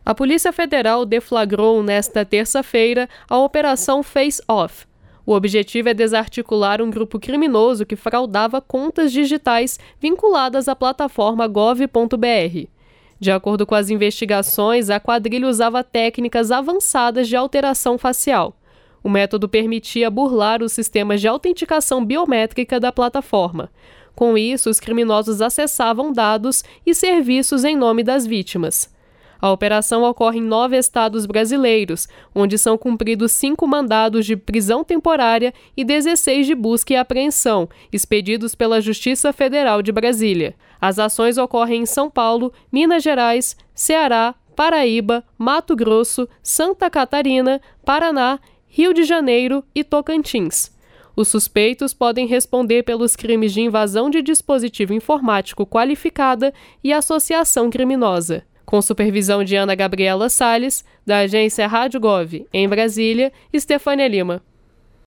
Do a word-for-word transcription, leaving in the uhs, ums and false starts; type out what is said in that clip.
A Polícia Federal deflagrou nesta terça-feira a Operação Face Off. O objetivo é desarticular um grupo criminoso que fraudava contas digitais vinculadas à plataforma gov ponto br. De acordo com as investigações, a quadrilha usava técnicas avançadas de alteração facial. O método permitia burlar os sistemas de autenticação biométrica da plataforma. Com isso, os criminosos acessavam dados e serviços em nome das vítimas. A operação ocorre em nove estados brasileiros, onde são cumpridos cinco mandados de prisão temporária e dezesseis de busca e apreensão, expedidos pela Justiça Federal de Brasília. As ações ocorrem em São Paulo, Minas Gerais, Ceará, Paraíba, Mato Grosso, Santa Catarina, Paraná, Rio de Janeiro e Tocantins. Os suspeitos podem responder pelos crimes de invasão de dispositivo informático qualificada e associação criminosa. Com supervisão de Ana Gabriela Salles, da agência Rádio Gov, em Brasília, Estefânia Lima.